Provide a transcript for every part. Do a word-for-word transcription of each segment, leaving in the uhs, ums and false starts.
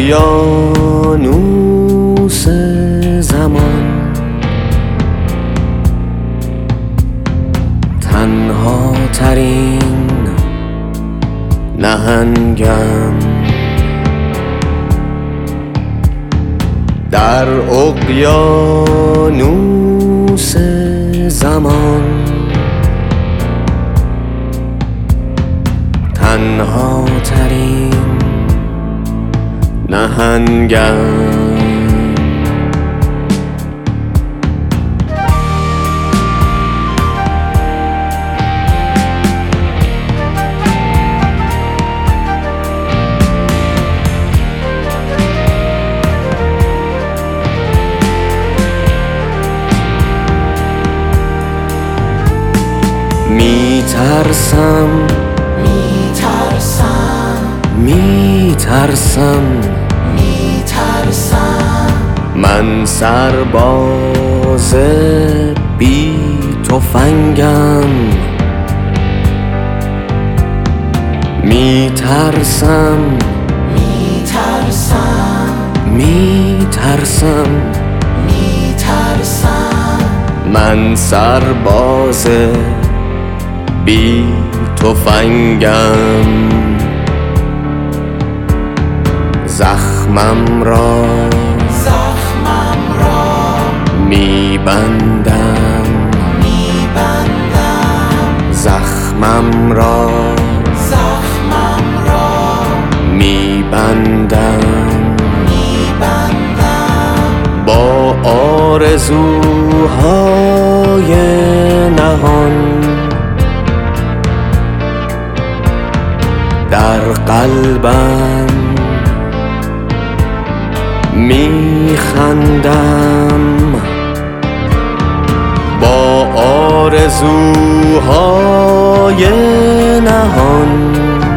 اقیانوس زمان تنها ترین نهنگم، در اقیانوس زمان تنها ترین نهنگم. می ترسم می ترسم می ترسم می ترسم من سرباز بی تفنگم، می ترسم می ترسم می ترسم می ترسم من سرباز بی تفنگم. زخمم را زخمم را می بندم می بندم زخمم را زخمم را می بندم می بندم با آرزوهای نهان در قلبم می خندم، با آرزوهای نهان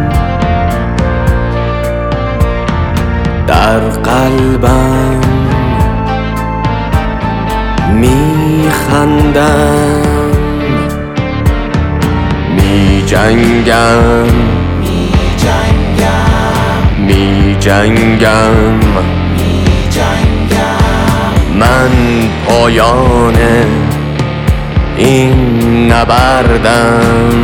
در قلبم می خندم. می جنگم می جنگم می جنگم می جنگم من پایان این نبردم.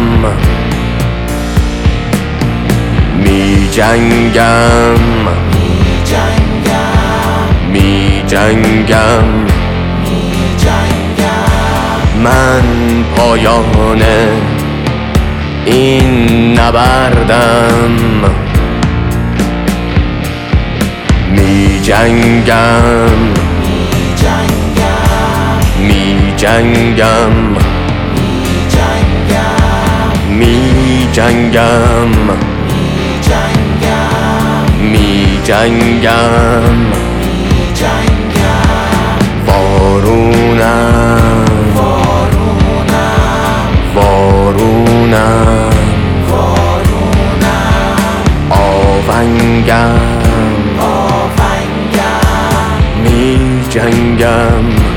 می جنگم می جنگم می جنگم می جنگم من پایان این نبردم. می جنگم می جنگم می جنگم می جنگم می جنگم می می جنگم جنگم می جنگم وارونم وارونم وارونم وارونم آونگم آونگم می جنگم